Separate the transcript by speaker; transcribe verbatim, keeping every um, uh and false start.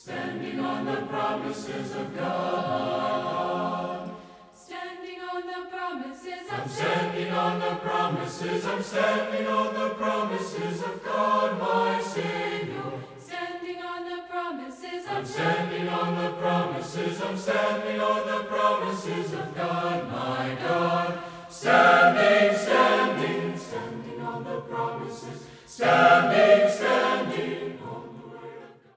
Speaker 1: Standing on the promises of God.
Speaker 2: Standing on the promises
Speaker 1: I'm
Speaker 2: of
Speaker 1: standing on the promises, I'm standing on the promises of God, my Savior.
Speaker 2: Standing on the promises
Speaker 1: I'm
Speaker 2: of
Speaker 1: standing on the promises, I'm standing on the promises of God, my God. Standing, standing, standing on the promises, standing.